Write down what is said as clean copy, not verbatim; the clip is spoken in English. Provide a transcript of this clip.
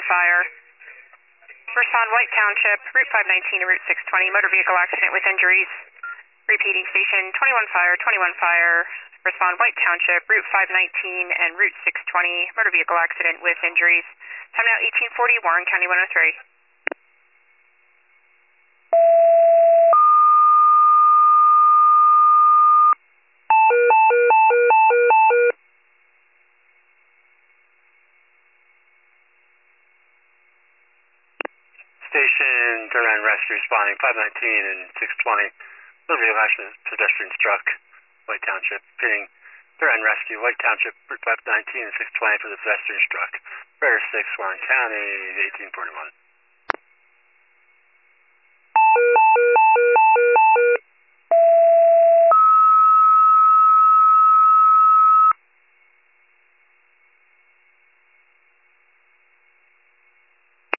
fire. Respond White Township, Route 519 and Route 620, motor vehicle accident with injuries. Repeating station, 21 fire, 21 fire. Respond White Township, Route 519 and Route 620, motor vehicle accident with injuries. Time now 1840, Warren County 103. Station, turnaround rescue responding 519 and 620. Motor vehicle accident, pedestrian struck, White Township. Repeating, turnaround rescue, White Township, Route 519 and 620 for the pedestrian struck. Bear 6, Warren County, 1841.